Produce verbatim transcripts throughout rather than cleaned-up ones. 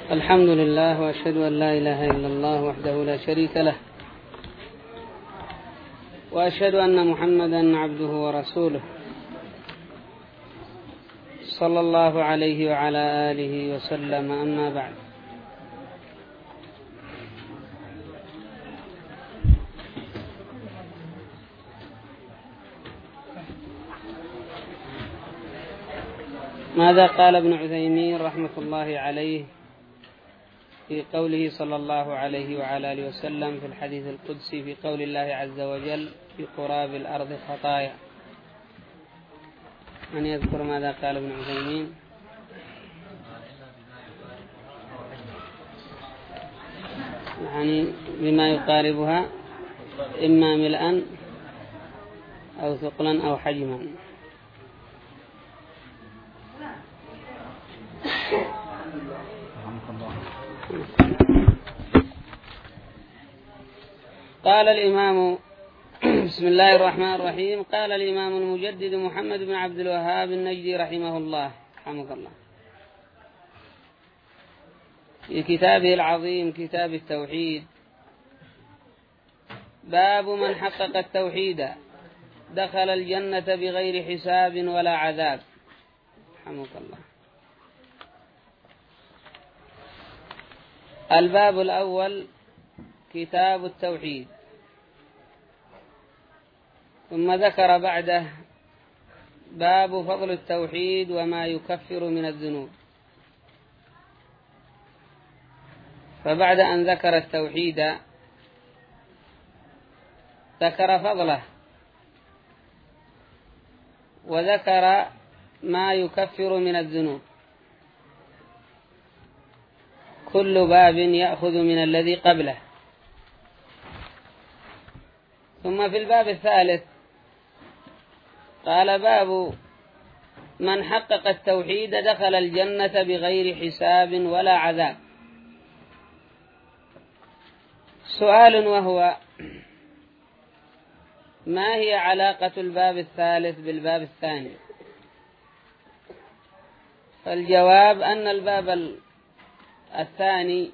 الحمد لله وأشهد أن لا إله إلا الله وحده لا شريك له، وأشهد أن محمدا عبده ورسوله صلى الله عليه وعلى آله وسلم. أما بعد، ماذا قال ابن عثيمين رحمة الله عليه في قوله صلى الله عليه وعلى آله وسلم في الحديث القدسي في قول الله عز وجل في قراب الأرض خطايا؟ من يذكر ماذا قال ابن عثيمين؟ يعني بما يقاربها إما ملءا أو ثقلا أو حجما. قال الإمام بسم الله الرحمن الرحيم قال الإمام المجدد محمد بن عبد الوهاب النجدي رحمه الله رحمه الله في كتابه العظيم كتاب التوحيد: باب من حقق التوحيد دخل الجنة بغير حساب ولا عذاب. رحمك الله. الباب الأول كتاب التوحيد، ثم ذكر بعده باب فضل التوحيد وما يكفر من الذنوب. فبعد أن ذكر التوحيد ذكر فضله وذكر ما يكفر من الذنوب. كل باب يأخذ من الذي قبله. ثم في الباب الثالث قال: باب من حقق التوحيد دخل الجنة بغير حساب ولا عذاب. سؤال، وهو: ما هي علاقة الباب الثالث بالباب الثاني؟ فالجواب أن الباب الثاني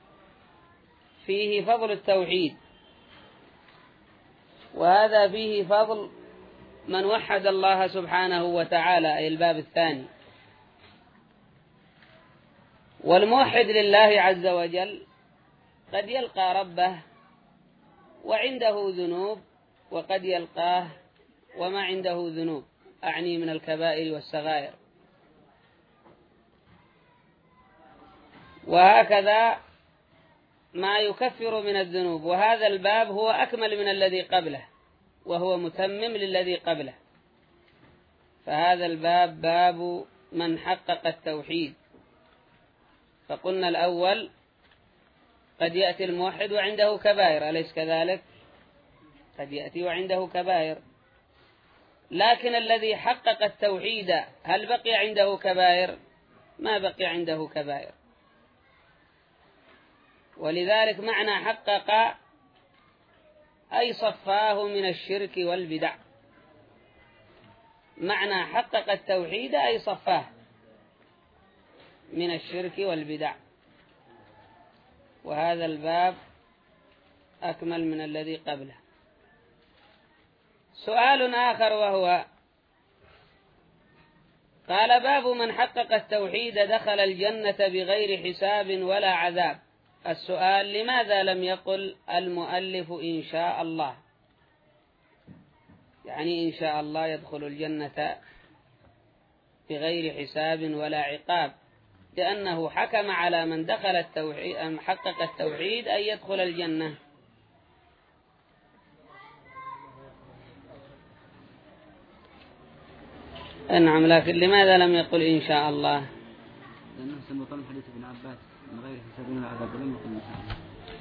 فيه فضل التوحيد، وهذا فيه فضل من وحد الله سبحانه وتعالى، أي الباب الثاني. والموحد لله عز وجل قد يلقى ربه وعنده ذنوب، وقد يلقاه وما عنده ذنوب، أعني من الكبائر والصغائر. وهكذا ما يكفر من الذنوب. وهذا الباب هو أكمل من الذي قبله، وهو متمم للذي قبله. فهذا الباب باب من حقق التوحيد. فقلنا الأول قد يأتي الموحد وعنده كبائر، أليس كذلك؟ قد يأتي وعنده كبائر، لكن الذي حقق التوحيد هل بقي عنده كبائر؟ ما بقي عنده كبائر. ولذلك معنى حقق أي صفاه من الشرك والبدع. معنى حقق التوحيد أي صفاه من الشرك والبدع. وهذا الباب أكمل من الذي قبله. سؤال آخر، وهو: قال: باب من حقق التوحيد دخل الجنة بغير حساب ولا عذاب. السؤال: لماذا لم يقل المؤلف إن شاء الله؟ يعني إن شاء الله يدخل الجنة بغير حساب ولا عقاب، لأنه حكم على من دخل التوحيد أم حقق التوحيد أن يدخل الجنة. نعم، لكن لماذا لم يقل إن شاء الله؟ لأنه سمطان حديث ابن عباس من غير حساب ولا عذاب، لم يقل إن شاء الله.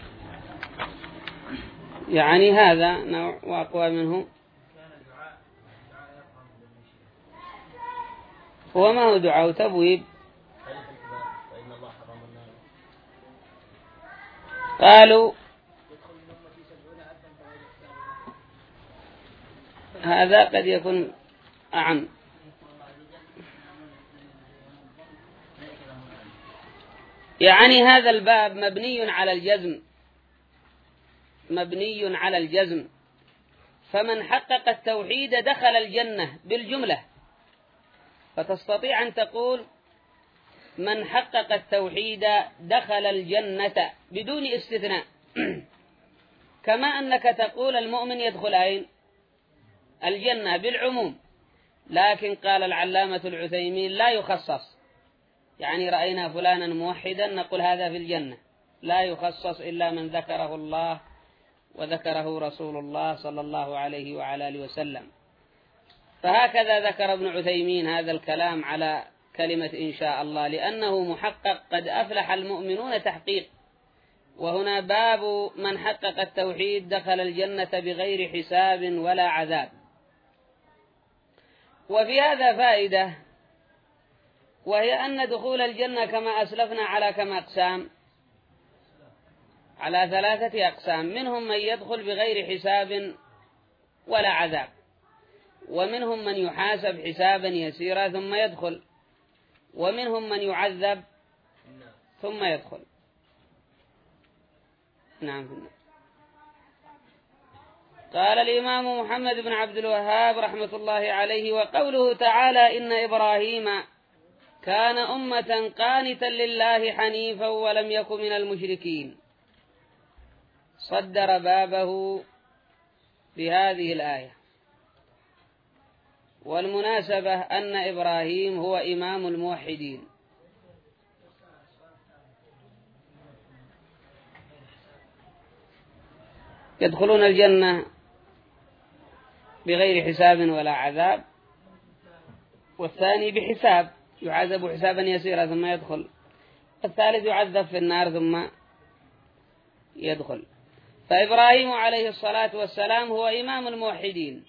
يعني هذا نوع وأقوى منه. هو ما هو دعاء تبويب. قالوا هذا قد يكون أعم. يعني هذا الباب مبني على الجزم، مبني على الجزم، فمن حقق التوحيد دخل الجنة بالجملة، فتستطيع أن تقول من حقق التوحيد دخل الجنة بدون استثناء. كما أنك تقول المؤمن يدخل أين؟ الجنة بالعموم. لكن قال العلامة العثيمين لا يخصص، يعني رأينا فلانا موحدا نقول هذا في الجنة، لا يخصص إلا من ذكره الله وذكره رسول الله صلى الله عليه وعلى آله وسلم. فهكذا ذكر ابن عثيمين هذا الكلام على كلمة إن شاء الله، لأنه محقق، قد أفلح المؤمنون تحقيق. وهنا باب من حقق التوحيد دخل الجنة بغير حساب ولا عذاب. وفي هذا فائدة، وهي أن دخول الجنة كما أسلفنا على كم أقسام؟ على ثلاثة أقسام. منهم من يدخل بغير حساب ولا عذاب، ومنهم من يحاسب حسابا يسيرا ثم يدخل، ومنهم من يعذب ثم يدخل. نعم. قال الإمام محمد بن عبد الوهاب رحمة الله عليه: وقوله تعالى إن إبراهيم كان أمة قانتا لله حنيفا ولم يكن من المشركين، صدر بابه بهذه الآية. والمناسبة أن إبراهيم هو إمام الموحدين، يدخلون الجنة بغير حساب ولا عذاب، والثاني بحساب يعذب حسابا يسيرا ثم يدخل، الثالث يعذب في النار ثم يدخل. فإبراهيم عليه الصلاة والسلام هو إمام الموحدين،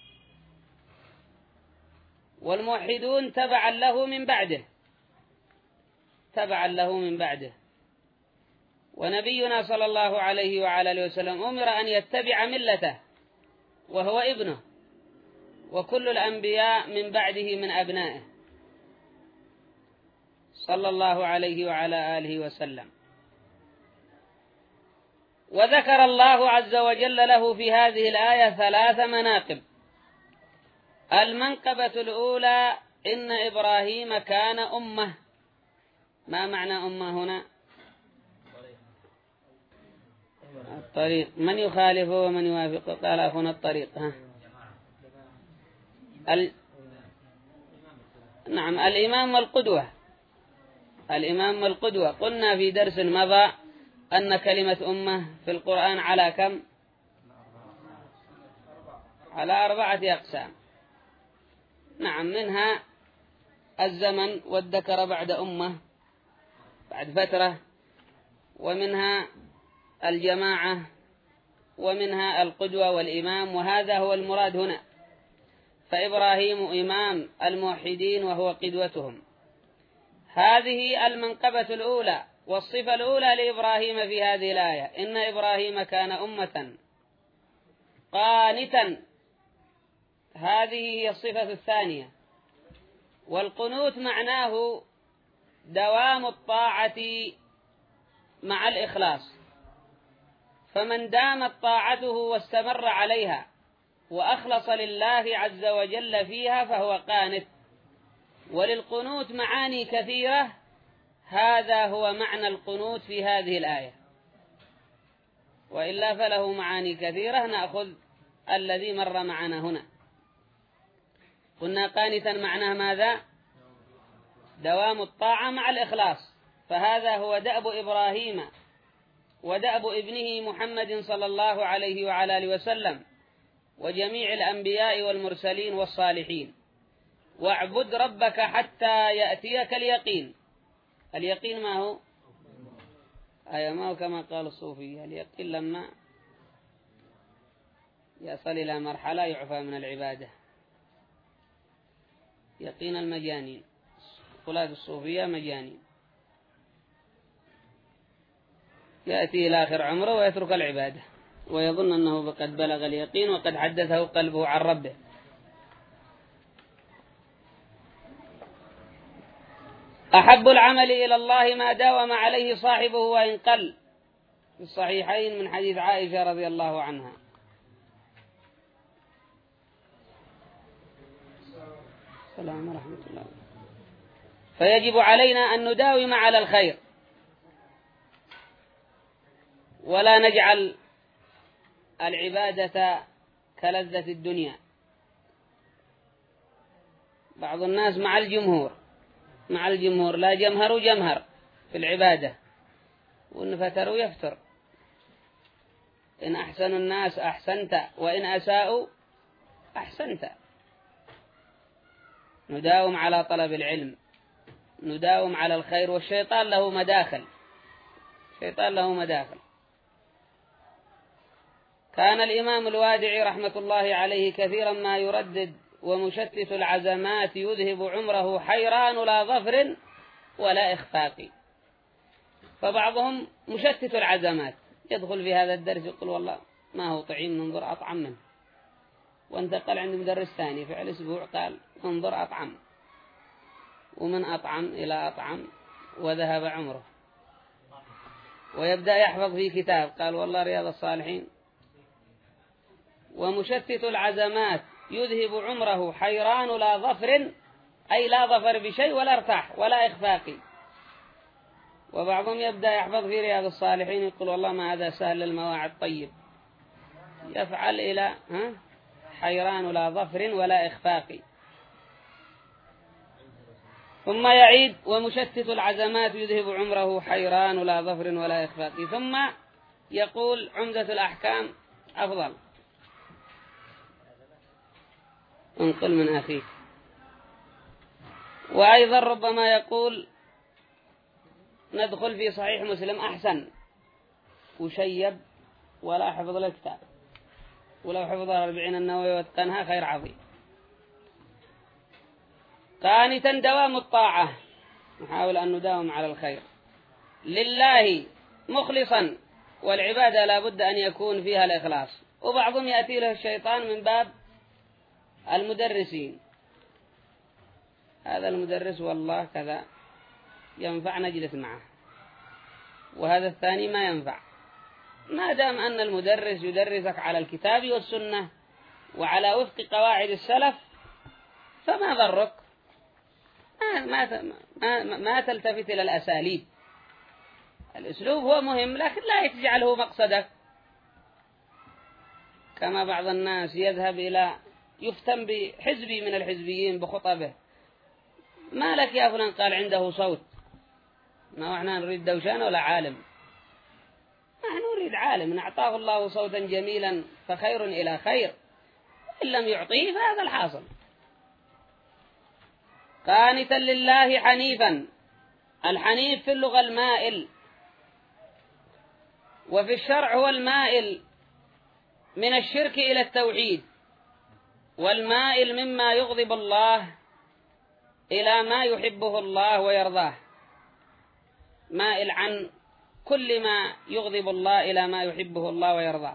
والموحدون تبعا له من بعده، تبعا له من بعده. ونبينا صلى الله عليه وعلى آله وسلم أمر أن يتبع ملته وهو ابنه، وكل الأنبياء من بعده من أبنائه صلى الله عليه وعلى آله وسلم. وذكر الله عز وجل له في هذه الآية ثلاث مناقب. المنقبة الأولى إن إبراهيم كان أمة. ما معنى أمة هنا؟ الطريق. من يخالفه ومن يوافقه؟ قال أخونا الطريق. ها؟ ال... نعم، الإمام والقدوة. الإمام والقدوة. قلنا في درس مضى أن كلمة أمة في القرآن على كم؟ على أربعة أقسام. نعم، منها الزمن والذكر بعد أمة بعد فترة، ومنها الجماعة، ومنها القدوة والإمام، وهذا هو المراد هنا. فإبراهيم إمام الموحدين وهو قدوتهم. هذه المنقبة الأولى والصفة الأولى لإبراهيم في هذه الآية، إن إبراهيم كان أمة قانتا. هذه هي الصفة الثانية. والقنوت معناه دوام الطاعة مع الإخلاص، فمن دامت طاعته واستمر عليها وأخلص لله عز وجل فيها فهو قانت. وللقنوت معاني كثيرة، هذا هو معنى القنوت في هذه الآية، وإلا فله معاني كثيرة. نأخذ الذي مر معنا هنا. قلنا قانتا معناه ماذا؟ دوام الطاعة مع الإخلاص، فهذا هو دأب إبراهيم ودأب ابنه محمد صلى الله عليه وعلى آله وسلم وجميع الأنبياء والمرسلين والصالحين. واعبد ربك حتى يأتيك اليقين. اليقين ما هو؟ أي ما هو كما قال الصوفية، اليقين لما يصل إلى مرحلة يعفى من العبادة. يقين المجانين، قلاد الصوفية مجانين، يأتي إلى آخر عمره ويترك العبادة ويظن أنه قد بلغ اليقين وقد حدثه قلبه عن ربه. أحب العمل إلى الله ما داوم عليه صاحبه وإن قل، في الصحيحين من حديث عائشة رضي الله عنها. السلام ورحمة الله. فيجب علينا أن نداوم على الخير ولا نجعل العبادة كلذة الدنيا. بعض الناس مع الجمهور مع الجمهور لا جمهر جمهر في العبادة، وإن فتروا يفتر. إن أحسن الناس أحسنت وإن أساءوا أحسنت. نداوم على طلب العلم، نداوم على الخير، والشيطان له مداخل الشيطان له مداخل. كان الإمام الوادعي رحمة الله عليه كثيرا ما يردد: ومشتت العزمات يذهب عمره حيران لا ظفر ولا إخفاق. فبعضهم مشتت العزمات يدخل في هذا الدرس يقول والله ما هو طعيم ننظر أطعم منه، وانتقل عند مدرس ثاني فعل أسبوع قال انظر أطعم، ومن أطعم إلى أطعم وذهب عمره. ويبدأ يحفظ في كتاب قال والله رياض الصالحين. ومشتت العزمات يذهب عمره حيران لا ظفر، أي لا ظفر بشيء ولا ارتاح ولا إخفاقي. وبعضهم يبدأ يحفظ في رياض الصالحين يقول والله ما هذا سهل المواعظ طيب، يفعل إلى ها حيران لا ظفر ولا إخفاقي. ثم يعيد: ومشتت العزمات يذهب عمره حيران لا ظفر ولا إخفاقي. ثم يقول عمدة الأحكام أفضل. انقل من أخيك. وأيضا ربما يقول ندخل في صحيح مسلم أحسن، وشيب ولا حفظ الكتاب، ولو حفظ الأربعين النووي واتقنها خير عظيم. قانتا دوام الطاعة، نحاول أن نداوم على الخير لله مخلصا، والعبادة لا بد أن يكون فيها الإخلاص. وبعضهم يأتي له الشيطان من باب المدرسين: هذا المدرس والله كذا ينفع نجلس معه، وهذا الثاني ما ينفع. ما دام أن المدرس يدرسك على الكتاب والسنة وعلى وفق قواعد السلف فما ضرك، ما, ما, ما, ما تلتفت إلى الأساليب. الأسلوب هو مهم لكن لا تجعله مقصدك، كما بعض الناس يذهب إلى يفتن بحزبي من الحزبيين بخطبه: ما لك يا فلان؟ قال عنده صوت. ما احنا نريد دوشان ولا عالم، نحن نريد عالم أعطاه الله صوتا جميلا فخير إلى خير، وإن لم يعطيه فهذا الحاصل. قانتا لله حنيفا. الحنيف في اللغة المائل، وفي الشرع هو المائل من الشرك إلى التوحيد، والمائل مما يغضب الله إلى ما يحبه الله ويرضاه، مائل عن كل ما يغضب الله إلى ما يحبه الله ويرضاه.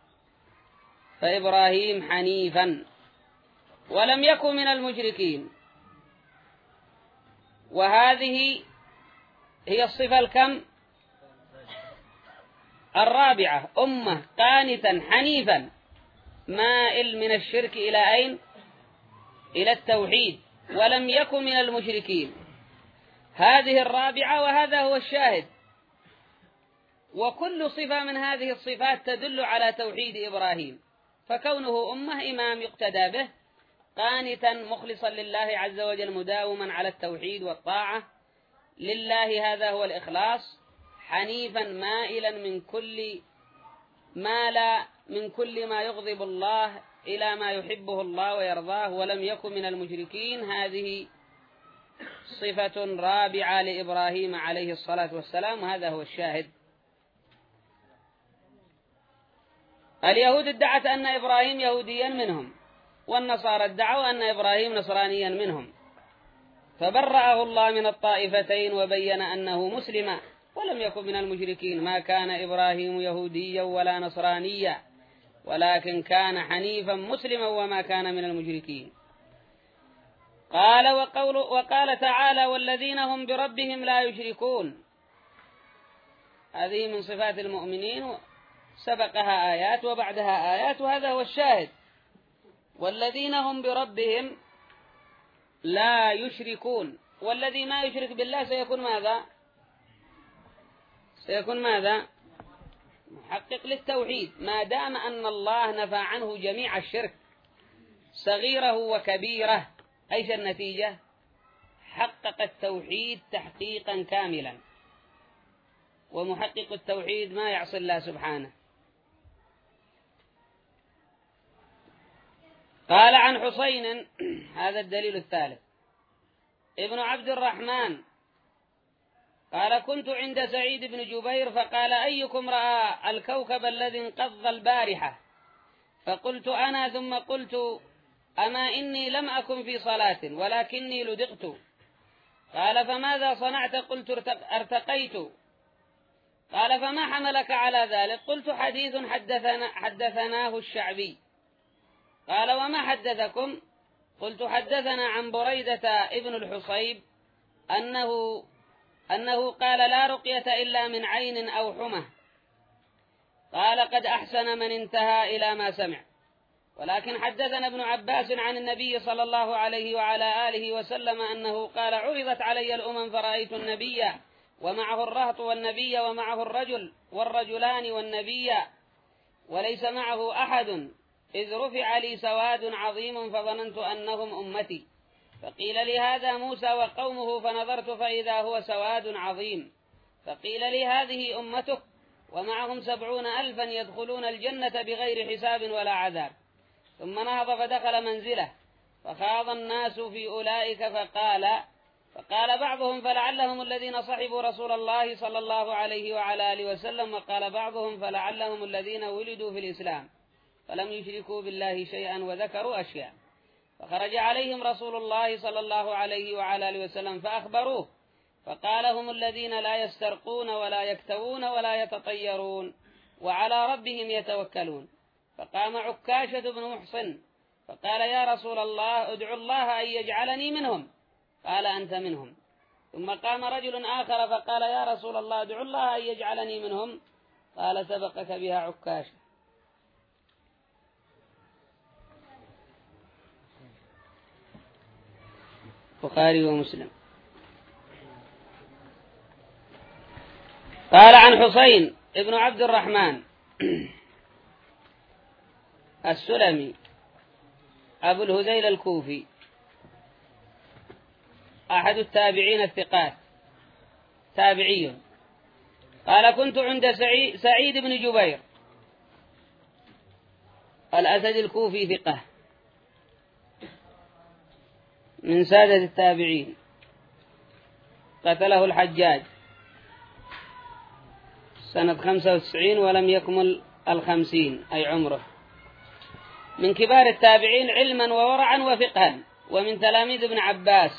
فإبراهيم حنيفا ولم يكن من المشركين. وهذه هي الصفة الكم الرابعة: أمة قانتا حنيفا مائل من الشرك إلى أين؟ إلى التوحيد، ولم يكن من المشركين. هذه الرابعة، وهذا هو الشاهد. وكل صفة من هذه الصفات تدل على توحيد إبراهيم، فكونه أمة إمام يقتدى به، قانتا مخلصا لله عز وجل مداوما على التوحيد والطاعة لله، هذا هو الإخلاص. حنيفا مائلا من كل ما لا من كل ما يغضب الله إلى ما يحبه الله ويرضاه، ولم يكن من المشركين. هذه صفة رابعة لإبراهيم عليه الصلاة والسلام، وهذا هو الشاهد. اليهود ادعت أن إبراهيم يهوديا منهم، والنصارى ادعوا أن إبراهيم نصرانيا منهم، فبرأه الله من الطائفتين وبين أنه مسلم ولم يكن من المشركين. ما كان إبراهيم يهوديا ولا نصرانيا، ولكن كان حنيفا مسلما وما كان من المشركين. قال وقول وقال تعالى والذين هم بربهم لا يشركون. هذه من صفات المؤمنين سبقها آيات وبعدها آيات، وهذا هو الشاهد. والذين هم بربهم لا يشركون، والذي ما يشرك بالله سيكون ماذا؟ سيكون ماذا؟ محقق للتوحيد، ما دام أن الله نفى عنه جميع الشرك صغيره وكبيره. أيش النتيجة؟ حقق التوحيد تحقيقا كاملا، ومحقق التوحيد ما يعصي الله سبحانه. قال عن حسين، هذا الدليل الثالث، ابن عبد الرحمن قال كنت عند سعيد بن جبير فقال أيكم رأى الكوكب الذي انقض البارحة؟ فقلت أنا، ثم قلت أما إني لم أكن في صلاة ولكني لدغت. قال فماذا صنعت؟ قلت ارتقيت. قال فما حملك على ذلك؟ قلت حديث حدثنا حدثناه الشعبي. قال وما حدثكم؟ قلت حدثنا عن بريدة ابن الحصيب أنه أنه قال لا رقية إلا من عين أو حمى. قال قد أحسن من انتهى إلى ما سمع. ولكن حدثنا ابن عباس عن النبي صلى الله عليه وعلى آله وسلم أنه قال عرضت علي الأمم فرأيت النبي ومعه الرهط والنبي ومعه الرجل والرجلان والنبي وليس معه أحد، إذ رفع لي سواد عظيم فظننت أنهم أمتي. فقيل لي هذا موسى وقومه، فنظرت فإذا هو سواد عظيم. فقيل لي هذه أمتك ومعهم سبعون ألفا يدخلون الجنة بغير حساب ولا عذاب. ثم نهض فدخل منزله فخاض الناس في أولئك فقال فقال بعضهم فلعلهم الذين صحبوا رسول الله صلى الله عليه وعلى آله وسلم، وقال بعضهم فلعلهم الذين ولدوا في الإسلام فلم يشركوا بالله شيئا وذكروا أشياء. فخرج عليهم رسول الله صلى الله عليه وعلى آله وسلم فأخبروه، فقال هم الذين لا يسترقون ولا يكتوون ولا يتطيرون وعلى ربهم يتوكلون. فقام عكاشة بن محصن فقال يا رسول الله ادعو الله أن يجعلني منهم. قال أنت منهم. ثم قام رجل آخر فقال يا رسول الله ادعو الله أن يجعلني منهم. قال سبقك بها عكاشة. البخاري ومسلم. قال عن حسين ابن عبد الرحمن السلمي أبو الهذيل الكوفي أحد التابعين الثقات، تابعي. قال كنت عند سعيد بن جبير الأسد الكوفي ثقة من سادة التابعين، قتله الحجاج سنة خمسة وتسعين ولم يكمل الخمسين أي عمره، من كبار التابعين علما وورعا وفقها، ومن تلاميذ ابن عباس.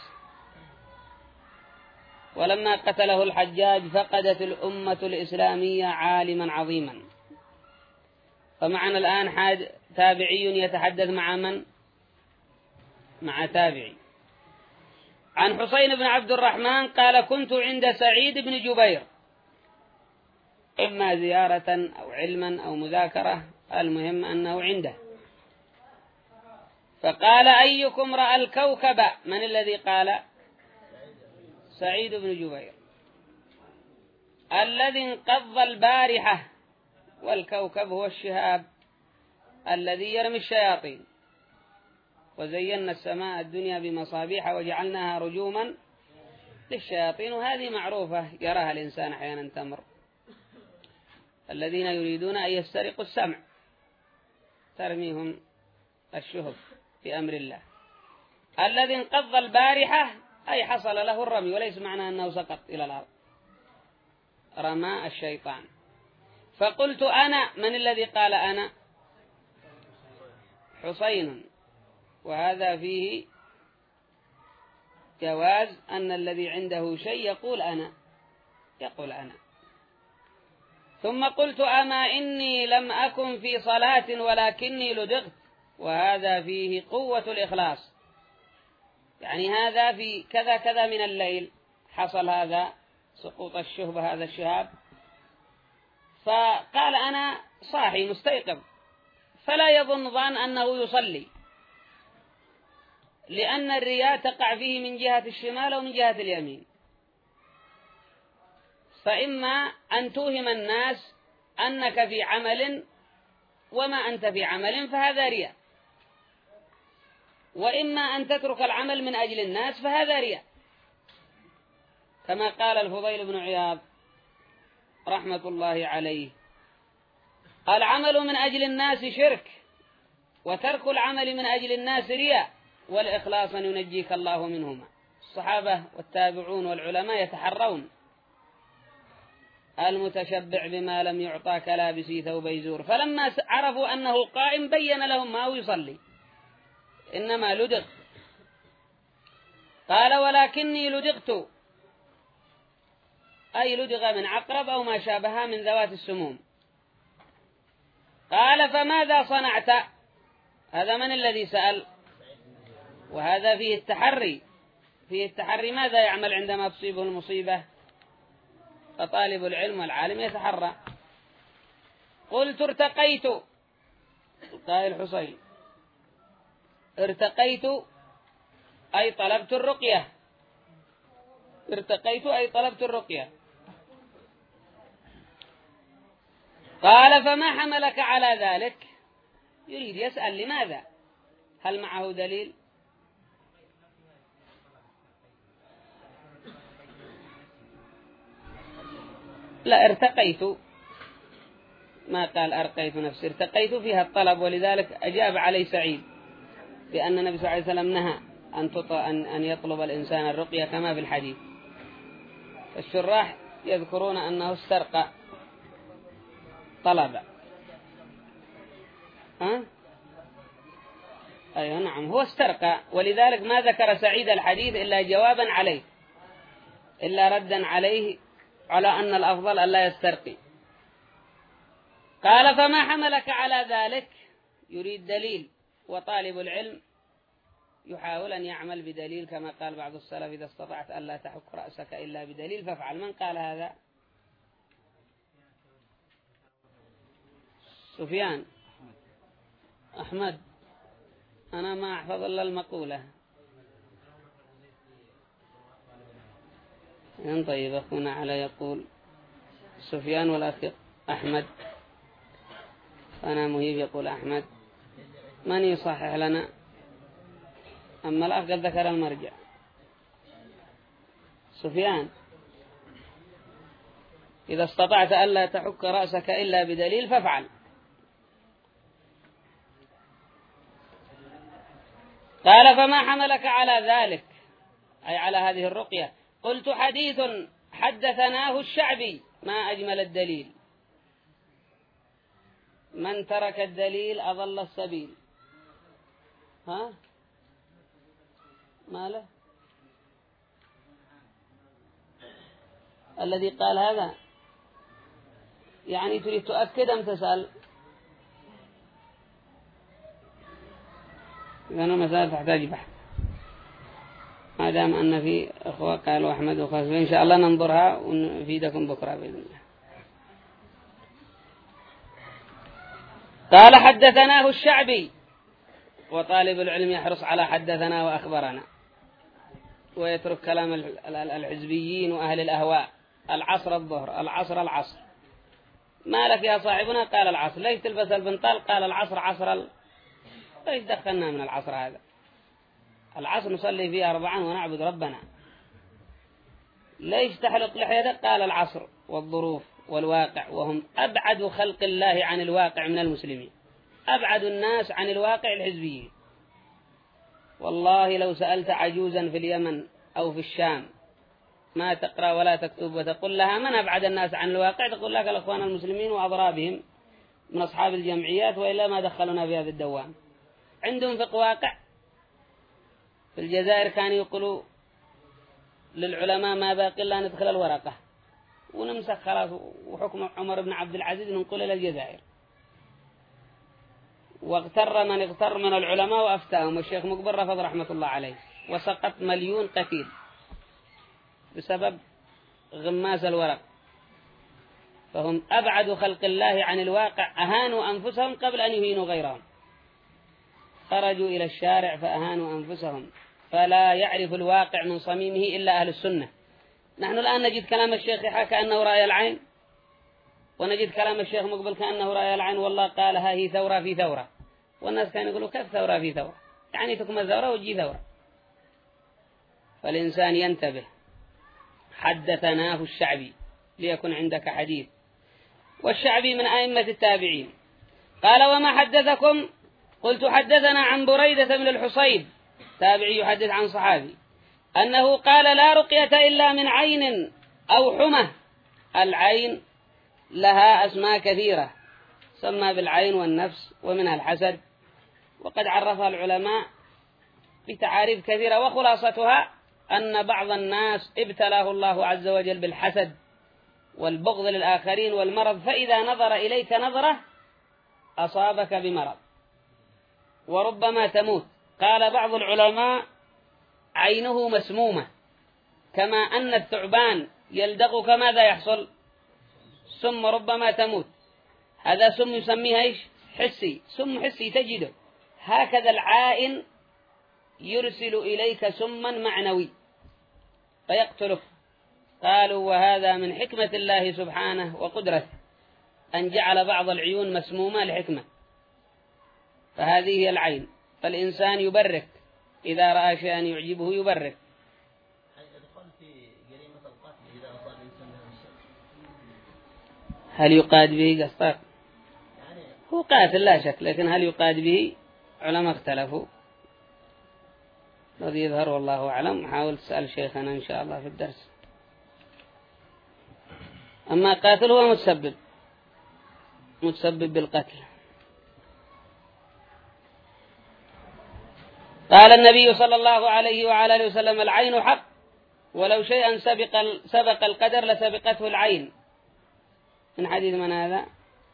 ولما قتله الحجاج فقدت الأمة الإسلامية عالما عظيما. فمعنا الآن حاد تابعي يتحدث مع من؟ مع تابعي. عن حسين بن عبد الرحمن قال كنت عند سعيد بن جبير، إما زيارة أو علما أو مذاكرة، المهم أنه عنده. فقال أيكم رأى الكوكب؟ من الذي قال؟ سعيد بن جبير. الذي انقض البارحة، والكوكب هو الشهاب الذي يرمي الشياطين. وزينا السماء الدنيا بمصابيح وجعلناها رجوما للشياطين، وهذه معروفة يراها الإنسان أحيانا تمر. الذين يريدون أن يسترقوا السمع ترميهم الشهب بأمر الله. الذي انقض البارحة أي حصل له الرمي، وليس معنى أنه سقط إلى الأرض، رمى الشيطان. فقلت أنا، من الذي قال أنا؟ حسين. وهذا فيه جواز أن الذي عنده شيء يقول أنا يقول أنا. ثم قلت أما إني لم أكن في صلاة ولكني لدغت، وهذا فيه قوة الإخلاص. يعني هذا في كذا كذا من الليل حصل هذا سقوط الشهبة هذا الشهاب، فقال أنا صاحي مستيقظ، فلا يظن ظن أنه يصلي، لأن الرياء تقع فيه من جهة الشمال ومن جهة اليمين، فإما أن توهم الناس أنك في عمل وما أنت في عمل فهذا رياء، وإما أن تترك العمل من أجل الناس فهذا رياء، كما قال الفضيل بن عياض رحمة الله عليه: العمل من أجل الناس شرك، وترك العمل من أجل الناس رياء، والإخلاص أن ينجيك الله منهما. الصحابة والتابعون والعلماء يتحرون المتشبع بما لم يعطى كلابسي ثوبي زور، فلما عرفوا أنه قائم بين لهم ما هو يصلي، إنما لدغ. قال: ولكني لدغت، أي لدغ من عقرب أو ما شابهها من ذوات السموم. قال: فماذا صنعت؟ هذا من الذي سأل؟ وهذا فيه التحري، فيه التحري ماذا يعمل عندما تصيبه المصيبة؟ فطالب العلم والعالم يتحرى. قلت: ارتقيت، قال الحصين: ارتقيت أي طلبت الرقية، ارتقيت أي طلبت الرقية. قال: فما حملك على ذلك؟ يريد يسأل لماذا، هل معه دليل؟ لا، ارتقيت، ما قال أرقيت نفسي، ارتقيت فيها الطلب، ولذلك أجاب عليه سعيد بأن النبي صلى الله عليه وسلم نهى أن أن يطلب الإنسان الرقية كما في الحديث. الشراح يذكرون أنه استرقى طلب. ها؟ أيوة نعم، هو استرقى، ولذلك ما ذكر سعيد الحديث إلا جوابا عليه، إلا ردا عليه على أن الأفضل ألا يسترقي. قال: فما حملك على ذلك؟ يريد دليل، وطالب العلم يحاول أن يعمل بدليل، كما قال بعض السلف: إذا استطعت ألا تحك رأسك إلا بدليل فافعل. من قال هذا؟ سفيان. أحمد. أنا ما أحفظ إلا المقولة. طيب، أخونا على يقول سفيان والأخ أحمد، أنا مهيب يقول أحمد. من يصحح لنا؟ أما الأخ قد ذكر المرجع. سفيان: إذا استطعت ألا تحك رأسك إلا بدليل فافعل. قال: فما حملك على ذلك، أي على هذه الرقية؟ قلت: حديث حدثناه الشعبي، ما أجمل الدليل، من ترك الدليل أضل السبيل. ها؟ ما له؟ الذي قال هذا يعني تريد تؤكد أم تسأل؟ لأنه مسألة تحتاج بحث، ما دام أن في أخوة قالوا أحمد وخاصة، إن شاء الله ننظرها ونفيدكم بكرة بإذن الله. قال: حدثناه الشعبي، وطالب العلم يحرص على حدثنا وأخبرنا، ويترك كلام الحزبيين وأهل الأهواء. العصر الظهر، العصر العصر، ما لك يا صاحبنا؟ قال العصر. ليش تلبس البنطال؟ قال العصر عصر ال... ليش دخلنا من العصر هذا؟ العصر نصلي فيه أربعا ونعبد ربنا. ليش تحلق لحيتك؟ قال العصر والظروف والواقع، وهم أبعد خلق الله عن الواقع من المسلمين، أبعد الناس عن الواقع الحزبيين. والله لو سألت عجوزا في اليمن أو في الشام ما تقرأ ولا تكتب وتقول لها من أبعد الناس عن الواقع، تقول لك الأخوان المسلمين وأضرابهم من أصحاب الجمعيات، وإلا ما دخلنا في هذا الدوام. عندهم فقه واقع. في الجزائر كانوا يقولوا للعلماء ما باقي إلا ندخل الورقة ونمسك خلاص، وحكم عمر بن عبد العزيز ننقل إلى الجزائر. واغتر من اغتر من العلماء وأفتاهم الشيخ مقبل رفض رحمة الله عليه. وسقط مليون قتيل بسبب غماس الورق. فهم أبعد خلق الله عن الواقع، أهانوا أنفسهم قبل أن يهينوا غيرهم، خرجوا إلى الشارع فأهانوا أنفسهم، فلا يعرف الواقع من صميمه إلا أهل السنة. نحن الآن نجد كلام الشيخ يحكى كأنه رأي العين، ونجد كلام الشيخ مقبل كأنه رأي العين، والله قال ها هي ثورة في ثورة، والناس كانوا يقولوا كيف ثورة في ثورة، يعني تكمل ثورة وتجي ثورة. فالإنسان ينتبه. حدثناه الشعبي، ليكن عندك حديث، والشعبي من أئمة التابعين. قال وما حدثكم؟ قلت حدثنا عن بريدة بن الحصيب، تابعي يحدث عن صحابي، أنه قال لا رقية إلا من عين أو حمى. العين لها أسماء كثيرة، سمى بالعين والنفس ومنها الحسد، وقد عرفها العلماء بتعاريف كثيرة، وخلاصتها أن بعض الناس ابتلاه الله عز وجل بالحسد والبغض للآخرين والمرض، فإذا نظر إليك نظرة أصابك بمرض وربما تموت. قال بعض العلماء عينه مسمومة، كما أن الثعبان يلدغك ماذا يحصل؟ سم، ربما تموت. هذا سم يسميها إيش؟ حسي، سم حسي تجده. هكذا العائن يرسل إليك سما معنوي فيقتلك. قالوا وهذا من حكمة الله سبحانه وقدرته أن جعل بعض العيون مسمومة لحكمة، فهذه هي العين. فالإنسان يبرك إذا رأى شيئا يعجبه يبرك. هل يقاد به قصدك؟ هو قاتل لا شك، لكن هل يقاد به؟ علماء اختلفوا، الذي يظهر والله أعلم. حاول تسأل شيخنا إن شاء الله في الدرس. أما قاتل هو متسبب متسبب بالقتل. قال النبي صلى الله عليه وعلى آله وسلم العين حق، ولو شيئا سبق سبق القدر لسبقته العين. من حديث من هذا؟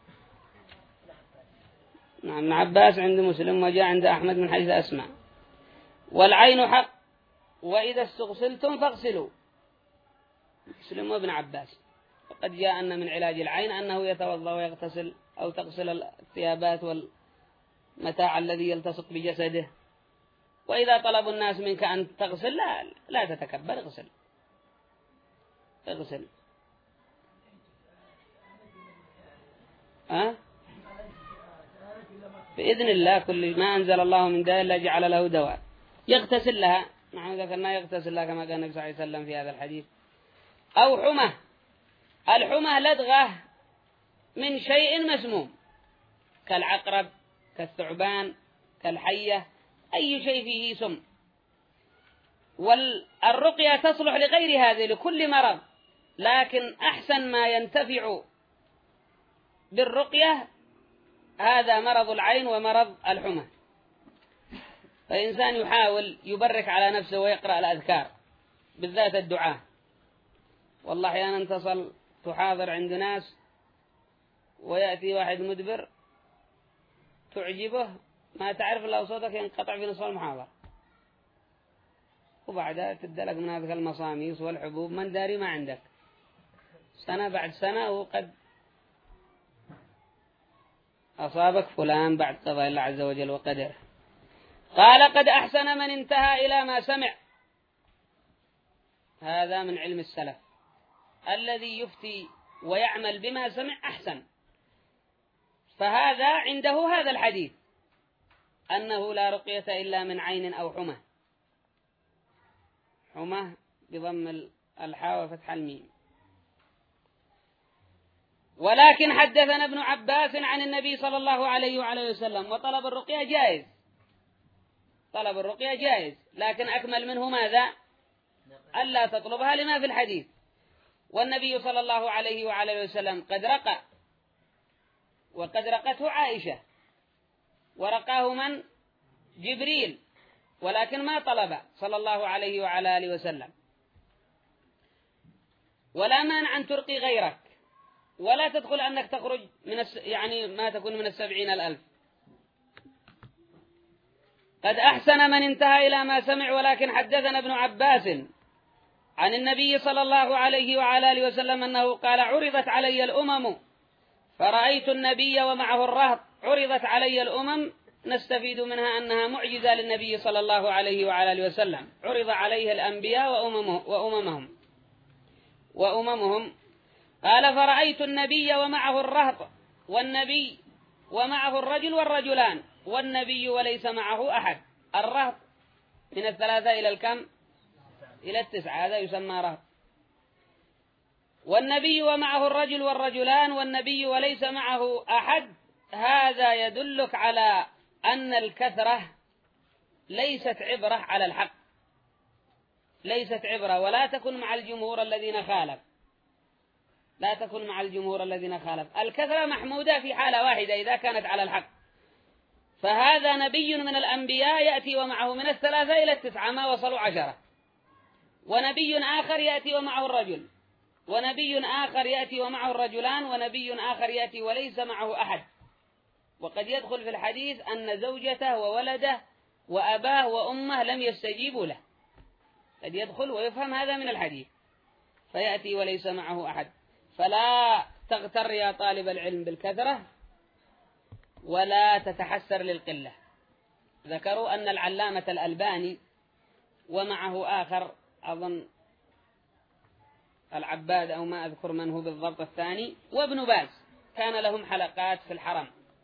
نعم، ابن عباس عند مسلم، وجاء عند أحمد من حديث أسماء. والعين حق، وإذا استغسلتم فاغسلوا. مسلم وابن عباس. وقد جاء أن من علاج العين أنه يتوضأ ويغتسل، أو تغسل الثيابات والمتاع الذي يلتصق بجسده. وإذا طلبوا الناس منك أن تغسل لا, لا تتكبر، اغسل اغسل. أه؟ بإذن الله كل ما أنزل الله من داء إلا جعل له دواء. يغتسل لها، نحن ذكرنا يغتسل لها كما قال النبي صلى الله عليه وسلم في هذا الحديث. أو حمى. الحمى لدغة من شيء مسموم كالعقرب، كالثعبان، كالحية، أي شيء فيه سم. والرقية تصلح لغير هذه، لكل مرض، لكن أحسن ما ينتفع بالرقية هذا مرض العين ومرض الحمى. فالإنسان يحاول يبرك على نفسه ويقرأ الأذكار، بالذات الدعاء. والله أحيانا تصل تحاضر عند ناس ويأتي واحد مدبر تعجبه، ما تعرف الله صوتك ينقطع في نصف المحاضرة، وبعدها تدلك من هذه المصاميص والحبوب من داري ما عندك، سنة بعد سنة وقد أصابك فلان بعد قضاء الله عز وجل وقدره. قال قد أحسن من انتهى إلى ما سمع. هذا من علم السلف، الذي يفتي ويعمل بما سمع أحسن. فهذا عنده هذا الحديث أنه لا رقية إلا من عين أو حمى. حمى بضم الحاء وفتح الميم. ولكن حدثنا ابن عباس عن النبي صلى الله عليه وعلى وسلم. وطلب الرقية جائز، طلب الرقية جائز، لكن أكمل منه ماذا؟ ألا تطلبها لما في الحديث. والنبي صلى الله عليه وعلى وسلم قد رقى، وقد رقته عائشة، ورقاه من؟ جبريل، ولكن ما طلب صلى الله عليه وعلى آله وسلم. ولا مانع أن ترقي غيرك، ولا تدخل أنك تخرج من الس... يعني ما تكون من السبعين الألف. قد أحسن من انتهى إلى ما سمع، ولكن حدثنا ابن عباس عن النبي صلى الله عليه وعلى آله وسلم أنه قال: عرضت علي الأمم فرأيت النبي ومعه الرهط. عرضت علي الأمم نستفيد منها أنها معجزة للنبي صلى الله عليه وعلى آله وسلم. عرض عليه الأنبياء وأممهم وأممهم قال: فرأيت النبي ومعه الرهط، والنبي ومعه الرجل والرجلان، والنبي وليس معه أحد. الرهط من الثلاثة إلى الكم؟ إلى التسعة، هذا يسمى رهط. والنبي ومعه الرجل والرجلان، والنبي وليس معه أحد. هذا يدلك على أن الكثرة ليست عبرة على الحق، ليست عبرة، ولا تكن مع الجمهور الذين خالف، لا تكن مع الجمهور الذين خالف. الكثرة محمودة في حالة واحدة، إذا كانت على الحق. فهذا نبي من الأنبياء يأتي ومعه من الثلاثة إلى التسعة، ما وصلوا عشرة. ونبي آخر يأتي ومعه الرجل، ونبي آخر يأتي ومعه الرجلان، ونبي آخر يأتي وليس معه أحد. وقد يدخل في الحديث أن زوجته وولده وأباه وأمه لم يستجيبوا له، قد يدخل ويفهم هذا من الحديث، فيأتي وليس معه أحد. فلا تغتر يا طالب العلم بالكثرة، ولا تتحسر للقلة. ذكروا أن العلامة الألباني ومعه آخر أظن العباد أو ما أذكر من هو بالضبط الثاني، وابن باز، كان لهم حلقات في الحرم.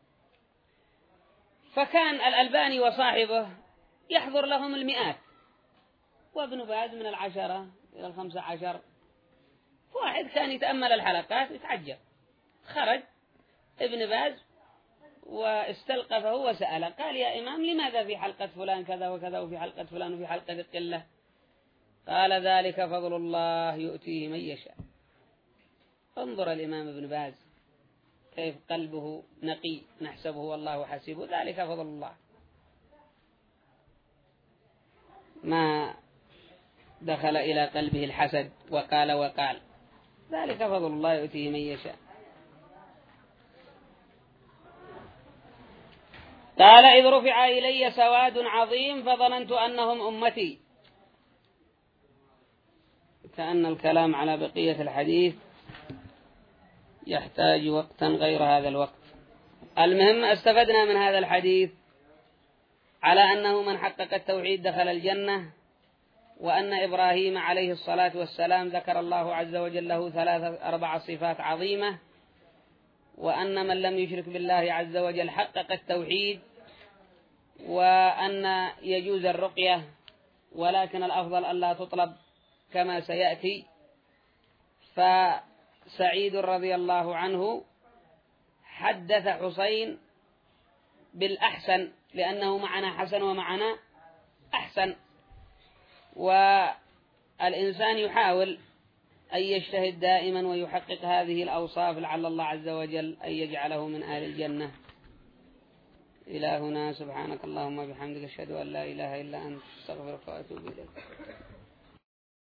فكان الألباني وصاحبه يحضر لهم المئات، وابن باز من العشرة إلى الخمسة عشر. واحد كان يتأمل الحلقات يتعجب، خرج ابن باز واستلقفه وسأله، قال: يا إمام، لماذا في حلقة فلان كذا وكذا، وفي حلقة فلان وفي حلقة القلة؟ قال: ذلك فضل الله يؤتيه من يشاء. انظر الإمام ابن باز كيف قلبه نقي، نحسبه والله حسيبه، ذلك فضل الله. ما دخل إلى قلبه الحسد وقال وقال، ذلك فضل الله يؤتيه من يشاء. قال: إذ رفع إلي سواد عظيم فظننت أنهم أمتي. كأن الكلام على بقية الحديث يحتاج وقتا غير هذا الوقت. المهم استفدنا من هذا الحديث على أنه من حقق التوحيد دخل الجنة، وأن إبراهيم عليه الصلاة والسلام ذكر الله عز وجل له ثلاثة أربع صفات عظيمة، وأن من لم يشرك بالله عز وجل حقق التوحيد، وأن يجوز الرقية، ولكن الأفضل ألا تطلب كما سيأتي. فسعيد رضي الله عنه حدث حسين بالأحسن، لأنه معنا حسن ومعنا أحسن. والإنسان يحاول أن يجتهد دائما ويحقق هذه الأوصاف، لعل الله عز وجل أن يجعله من أهل الجنة. إلى هنا، سبحانك اللهم وبحمدك، أشهد أن لا إله إلا أنت، أستغفرك وأتوب إليك.